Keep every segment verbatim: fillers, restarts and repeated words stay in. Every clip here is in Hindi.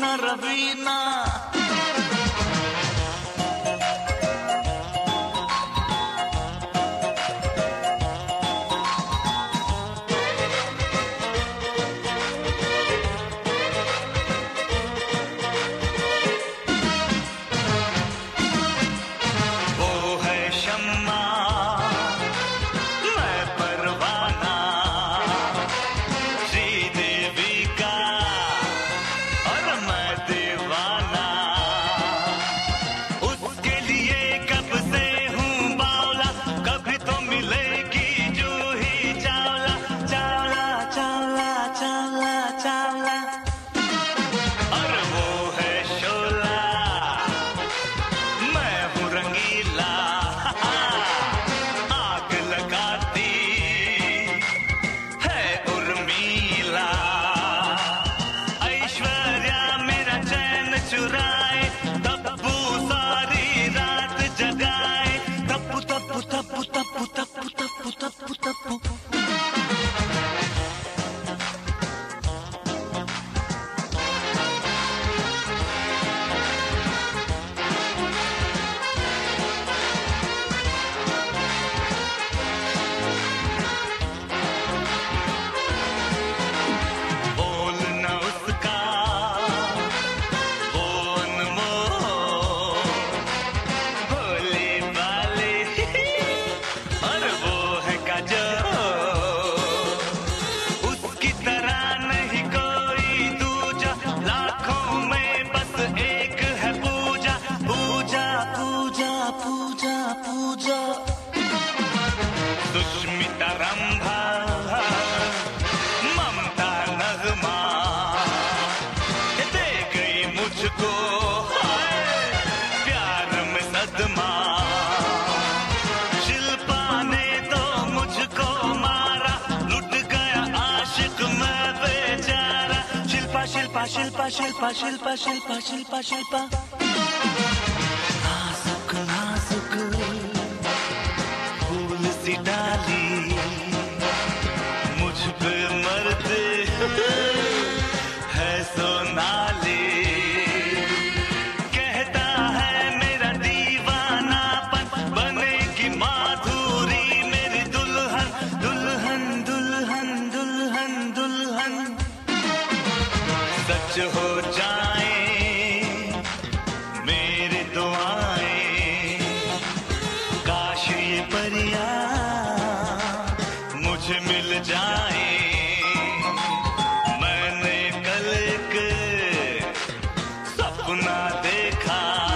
रवीना रवीना। सुष्मिता रंभा ममता नगमा दे गई मुझको प्यार में सदमा। शिल्पा ने तो मुझको मारा, लुट गया आशिक मैं बेचारा। शिल्पा शिल्पा शिल्पा शिल्पा शिल्पा शिल्पा शिल्पा शिल्पा नाजुक नाजुक फूल सी डाली मुझ पे मरते है सोनाली। कहता है मेरा दीवानापन बनेगी माधुरी मेरी दुल्हन दुल्हन दुल्हन दुल्हन दुल्हन। सच हो जाए मेरी दुआएं, काश ये परियां मुझे मिल जाए। मैंने कल एक सपना देखा,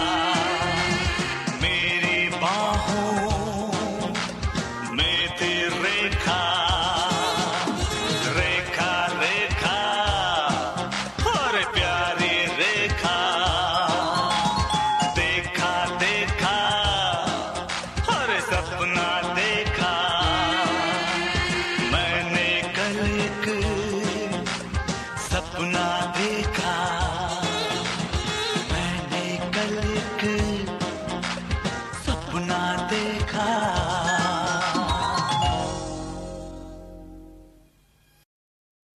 मेरी बाहों में थी रेखा रेखा रेखा और प्यारी रेखा। देखा देखा और सपना देखा, मैंने कल एक सपना देखा।